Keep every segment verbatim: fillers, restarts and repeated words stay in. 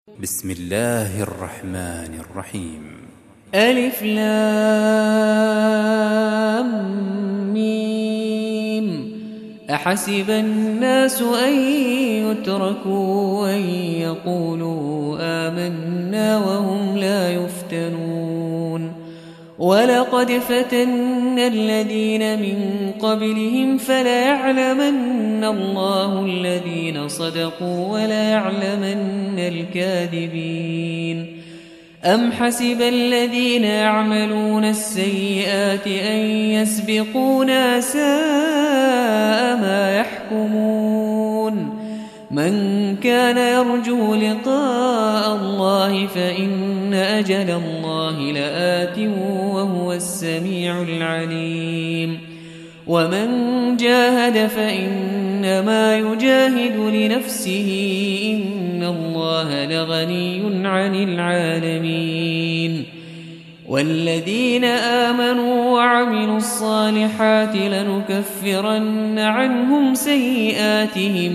بسم الله الرحمن الرحيم. ألف لام ميم. أحسب الناس أن يتركوا أن يقولوا آمنا وهم لا يفتنون. ولقد فتنا الذين من قبلهم فليعلمن الله الذين صدقوا وليعلمن الكاذبين. أم حسب الذين يعملون السيئات أن يسبقونا ساء ما يحكمون. من كان يرجو لقاء الله فإن أجل الله لآت وهو السميع العليم. ومن جاهد فإنما يجاهد لنفسه إن الله لغني عن العالمين. والذين آمنوا وعملوا الصالحات لنكفرن عنهم سيئاتهم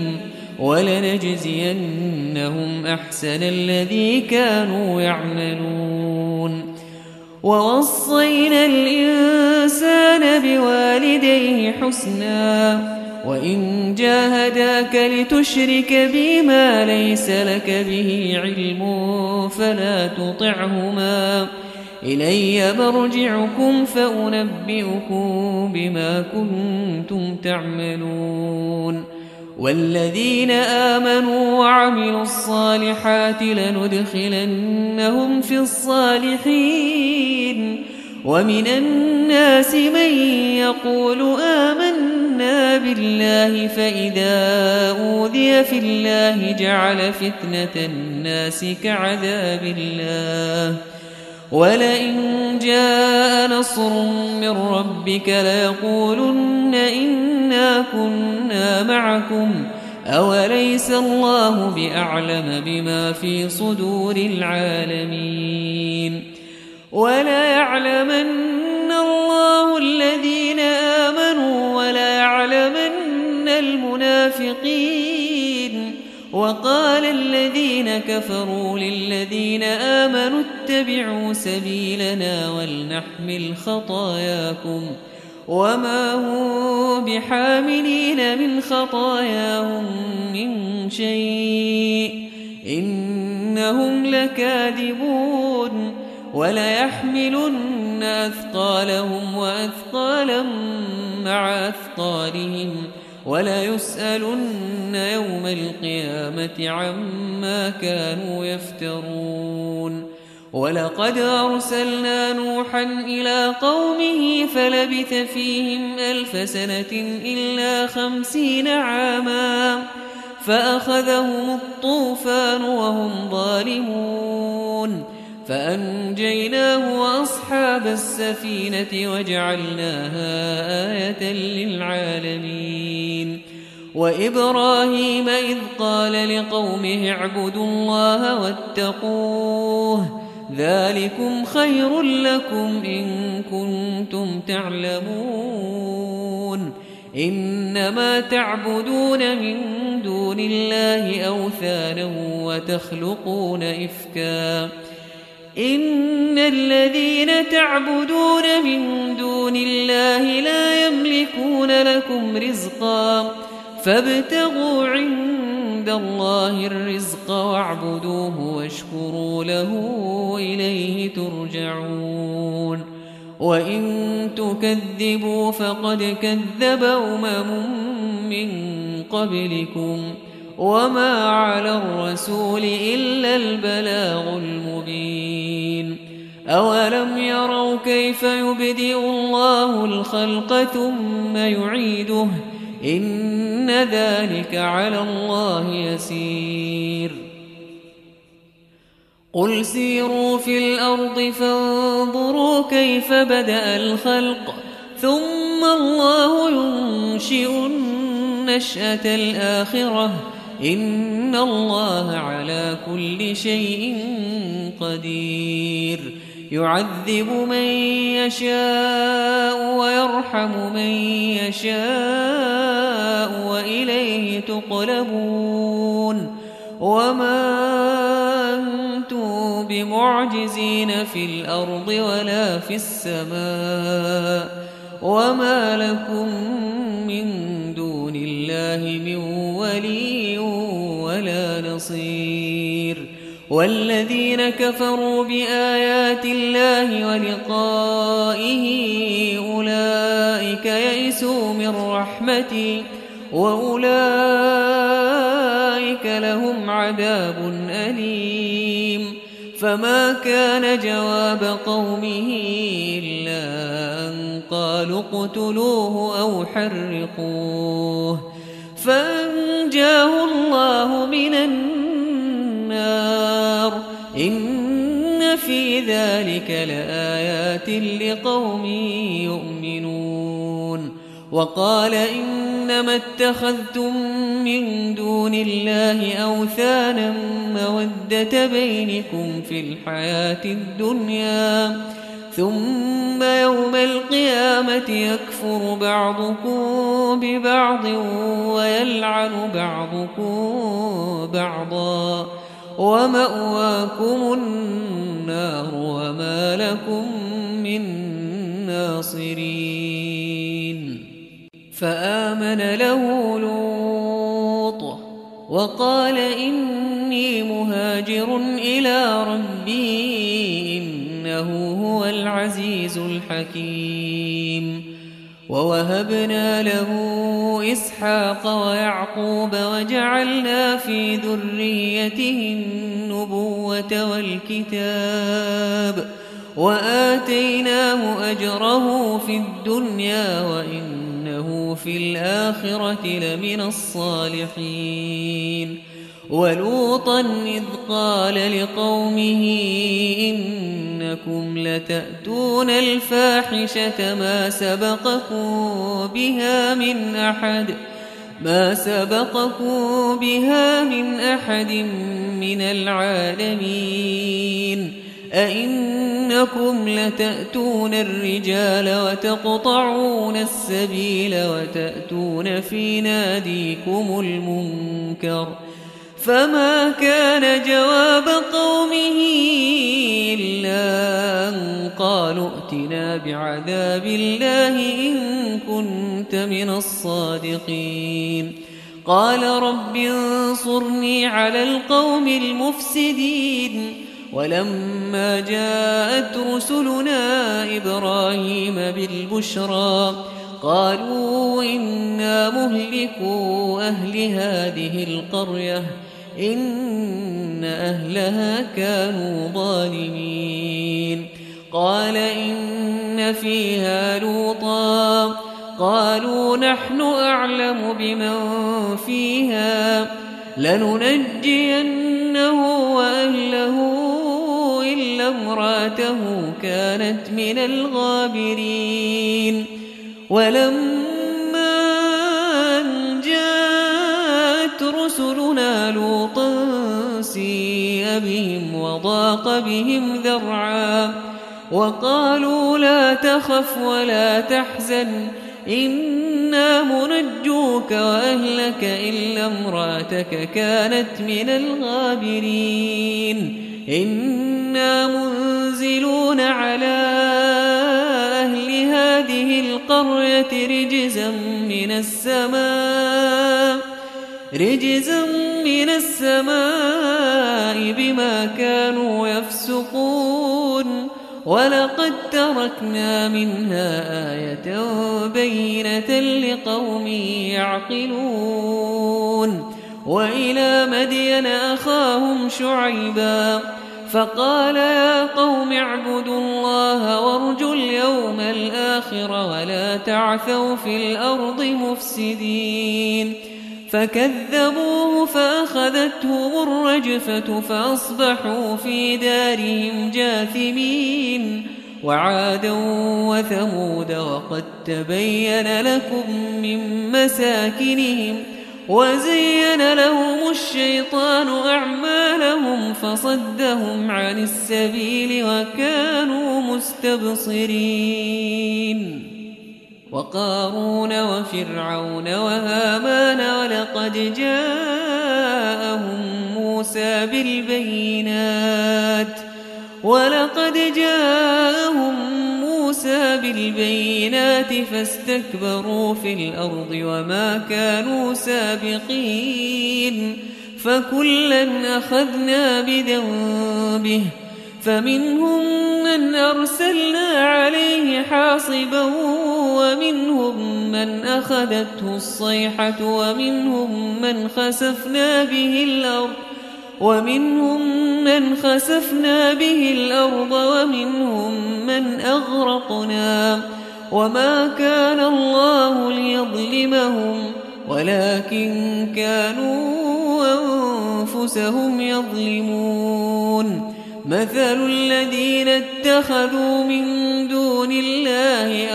ولنجزينهم أحسن الذي كانوا يعملون. ووصينا الإنسان بوالديه حسنا وإن جاهداك لتشرك بي ما ليس لك به علم فلا تطعهما إلي مرجعكم فأنبئكم بما كنتم تعملون. والذين آمنوا وعملوا الصالحات لندخلنهم في الصالحين. ومن الناس من يقول آمنا بالله فإذا أوذي في الله جعل فتنة الناس كعذاب الله. ولئن جاء نصر من ربك ليقولن إنا كنا معكم أوليس الله بأعلم بما في صدور العالمين. وليعلمن الله الذين آمنوا وليعلمن المنافقين. وقال الذين كفروا للذين آمنوا اتبعوا سبيلنا ولنحمل خطاياكم وما هم بحاملين من خطاياهم من شيء إنهم لكاذبون. وليحملن أثقالهم وأثقالا مع أثقالهم وليسألن يوم القيامة عما كانوا يفترون. ولقد أرسلنا نوحا إلى قومه فلبث فيهم ألف سنة إلا خمسين عاما فأخذهم الطوفان وهم ظالمون فأنجيناه وأصحاب السفينة وجعلناها آية للعالمين. وإبراهيم إذ قال لقومه اعبدوا الله واتقوه ذلكم خير لكم إن كنتم تعلمون. إنما تعبدون من دون الله أوثانا وتخلقون إفكا إن الذين تعبدون من دون الله لا يملكون لكم رزقا فابتغوا عند الله الرزق واعبدوه واشكروا له إليه ترجعون. وإن تكذبوا فقد كذب أمم من قبلكم وما على الرسول إلا البلاغ المبين. أولم يروا كيف يبدئ الله الخلق ثم يعيده إن ذلك على الله يسير. قل سيروا في الأرض فانظروا كيف بدأ الخلق ثم الله ينشئ النشأة الآخرة إن الله على كل شيء قدير. يعذب من يشاء ويرحم من يشاء وإليه تقلبون. وما بمعجزين في الأرض ولا في السماء وما لكم من دون الله من ولي ولا نصير والذين كفروا بآيات الله ولقائه أولئك يئسوا من رحمتي وأولئك لهم عذاب أليم فما كان جواب قومه إلا أن قالوا اقتلوه أو حرقوه فأنجاه الله من النار إن في ذلك لآيات لقوم يؤمنون وقال إنما اتخذتم من دون الله أوثانا مودة بينكم في الحياة الدنيا ثم يوم القيامة يكفر بعضكم ببعض ويلعن بعضكم بعضا ومأواكم النار وما لكم من ناصرين فآمن له لوط وقال إني مهاجر إلى ربي إنه هو العزيز الحكيم ووهبنا له إسحاق ويعقوب وجعلنا في ذريته النبوة والكتاب وآتيناه أجره في الدنيا وإنه في الآخرة لمن الصالحين ولوطا إذ قال لقومه إنكم لتأتون الفاحشة ما سبقكم بها من أحد ما سبقكم بها من أحد من العالمين أئنكم لتأتون الرجال وتقطعون السبيل وتأتون في ناديكم المنكر فما كان جواب قومه إلا أن قالوا ائتنا بعذاب الله إن كنت من الصادقين قال رب انصرني على القوم المفسدين ولما جاءت رسلنا إبراهيم بالبشرى قالوا إنا مهلكو أهل هذه القرية إن أهلها كانوا ظالمين قال إن فيها لوطا قالوا نحن أعلم بمن فيها لننجينه وأهله إلا امرأته كانت من الغابرين ولما أن جاءت رسلنا لوطا سيء بهم وضاق بهم ذرعا وقالوا لا تخف ولا تحزن إنا منجوك وأهلك إلا امرأتك كانت من الغابرين إنا منزلون على أهل هذه القرية رجزا من السماء رجزا من السماء بما كانوا يفسقون ولقد تركنا منها آية بينة لقوم يعقلون وإلى مدين أخاهم شعيبا فقال يا قوم اعبدوا الله وارجوا اليوم الآخر ولا تعثوا في الأرض مفسدين فكذبوه فأخذتهم الرجفة فأصبحوا في دارهم جاثمين وعادا وثمود وقد تبين لكم من مساكنهم وزين لهم الشيطان أعمالهم فصدهم عن السبيل وكانوا مستبصرين وقارون وفرعون وهامان ولقد جاءهم موسى بالبينات ولقد جاءهم موسى بالبينات فاستكبروا في الأرض وما كانوا سابقين فكلا أخذنا بذنبه فمنهم من أرسلنا عليه حاصبا ومنهم من أخذته الصيحة ومنهم من خسفنا به الأرض ومنهم من خسفنا به الأرض ومنهم من أغرقنا وما كان الله ليظلمهم ولكن كانوا أنفسهم يظلمون مثل الذين اتخذوا من دون الله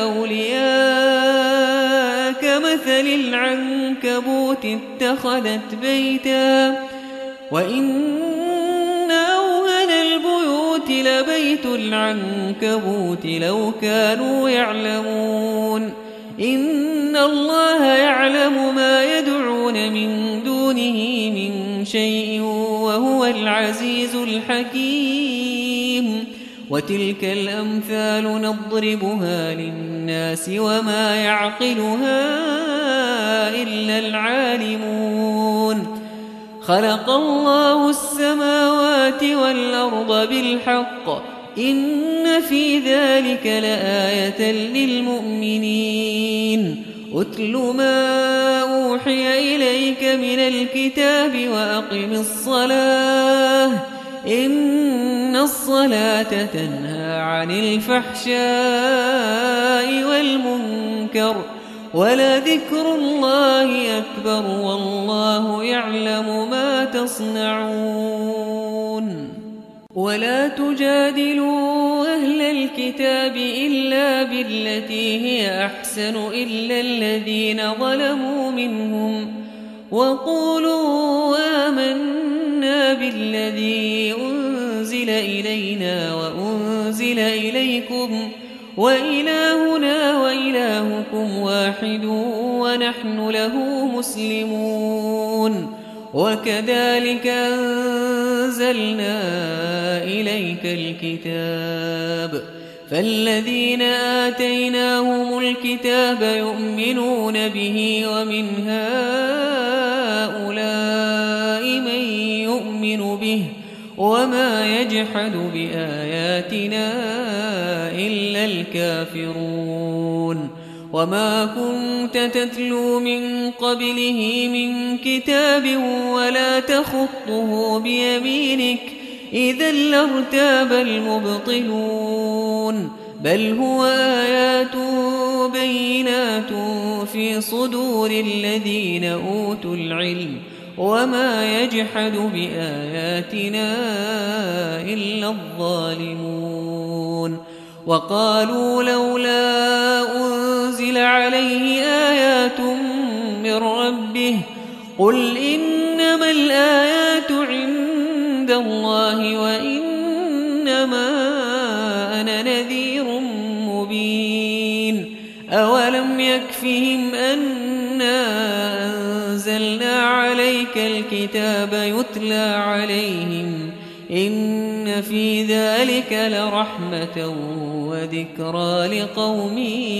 أولياء كمثل العنكبوت اتخذت بيتا وإن أوهن البيوت لبيت العنكبوت لو كانوا يعلمون إن الله يعلم ما يدعون من دونه من شيء وهو العزيز الحكيم وتلك الأمثال نضربها للناس وما يعقلها إلا العالمون خلق الله السماوات والأرض بالحق إن في ذلك لآية للمؤمنين أتل ما أوحي إليك من الكتاب وأقم الصلاة إن الصلاة تنهى عن الفحشاء والمنكر ولذكر الله أكبر والله يعلم ما تصنعون ولا تجادلوا أهل الكتاب إلا بالتي هي أحسن إلا الذين ظلموا منهم وقولوا آمنا بالذي أنزل إلينا وأنزل إليكم وإلهنا وإلهكم واحد ونحن له مسلمون وكذلك أنزلنا إليك الكتاب فالذين آتيناهم الكتاب يؤمنون به ومن هؤلاء من يؤمن به وما يجحد بآياتنا إلا الكافرون وما كنت تتلو من قبله من كتاب ولا تخطه بيمينك إذا لارتاب المبطلون بل هو آيات بينات في صدور الذين أوتوا العلم وما يجحد بآياتنا إلا الظالمون وقالوا لولا أنزل عليه آيات من ربه قل إنما الآيات عند الله وإنما أنا نذير مبين أولم يكفهم أنا أنزلنا عليك الكتاب يتلى عليهم إن في ذلك لرحمة وذكرى لقوم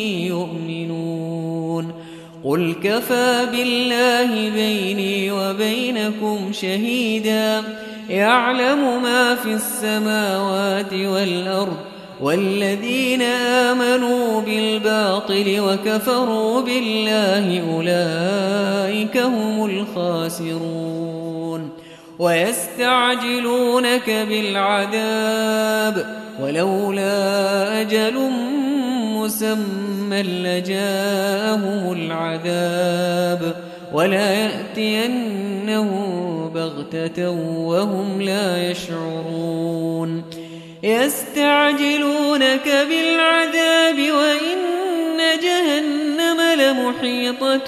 يؤمنون قل كفى بالله بيني وبينكم شهيدا يعلم ما في السماوات والأرض والذين آمنوا بالباطل وكفروا بالله أولئك هم الخاسرون ويستعجلونك بالعذاب ولولا أجل مسمى لجاءهم العذاب ولا يأتينهم بغتة وهم لا يشعرون يستعجلونك بالعذاب وإن جهنم لمحيطة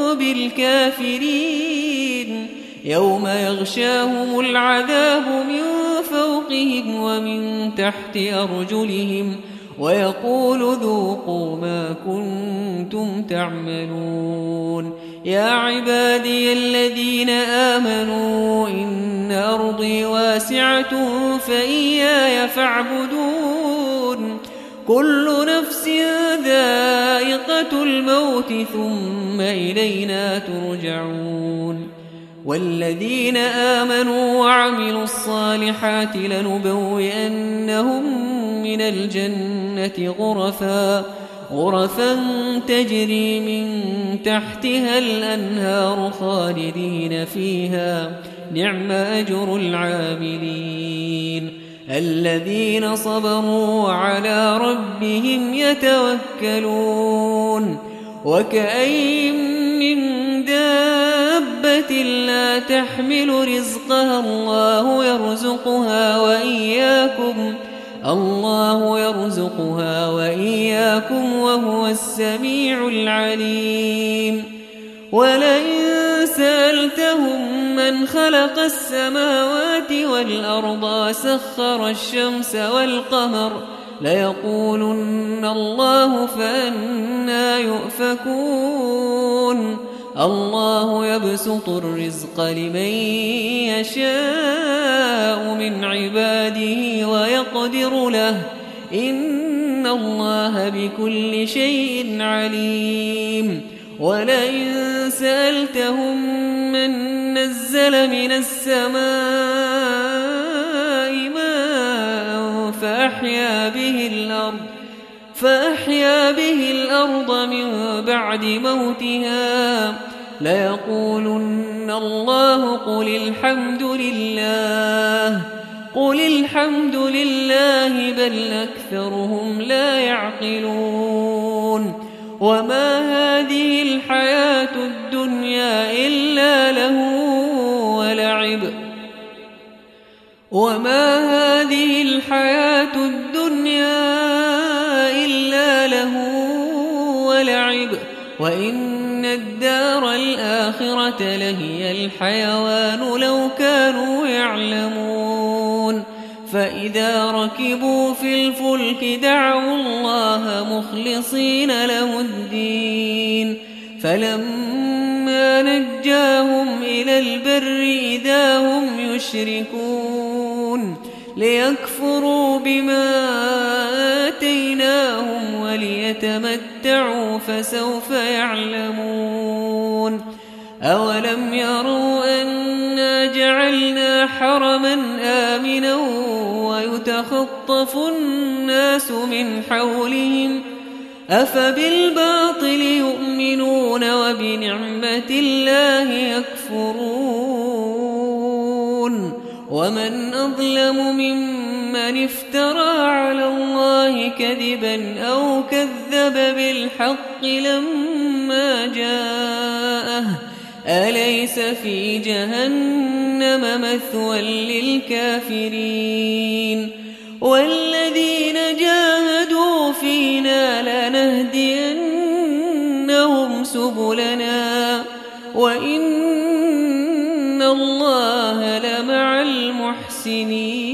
بالكافرين يوم يغشاهم العذاب من فوقهم ومن تحت أرجلهم ويقول ذوقوا ما كنتم تعملون يا عبادي الذين آمنوا إن أرضي واسعة فإياي فاعبدون كل نفس ذائقة الموت ثم إلينا ترجعون والذين آمنوا وعملوا الصالحات لنبوئنهم من الجنة غرفا غرفا تجري من تحتها الأنهار خالدين فيها نعم أجر العاملين الذين صبروا وعلى ربهم يتوكلون وكأين من دابة لا تحمل رزقها الله يرزقها وإياكم الله يرزقها وإياكم وهو السميع العليم ولئن سألتهم من خلق السماوات والأرض وسخر الشمس والقمر ليقولن الله فأنى يؤفكون الله يبسط الرزق لمن يشاء من عباده ويقدر له إن الله بكل شيء عليم ولئن سألتهم من نزل من السماء ماء فأحيا به الأرض فأحيا به الأرض من بعد موتها ليقولن الله قل الحمد لله قل الحمد لله بل أكثرهم لا يعقلون وما هذه الحياة الدنيا إلا لهو ولعب وما هذه الحياة الدنيا إلا لهو ولعب وإن الدار الآخرة لهي الحيوان لو كانوا يعلمون فإذا ركبوا في الفلك دعوا الله مخلصين له الدين فلما نجاهم إلى البر إذا هم يشركون ليكفروا بما آتيناهم وليتمتعوا فسوف يعلمون أولم يروا أنا جعلنا حرما آمنا ويتخطف الناس من حولهم أفبالباطل يؤمنون وبنعمة الله يكفرون ومن أظلم ممن افترى على الله كذبا أو كذب بالحق لما جاءه أليس في جهنم مثوى للكافرين والذين جاهدوا فينا لنهدينهم سبلنا وإن الله لمع المحسنين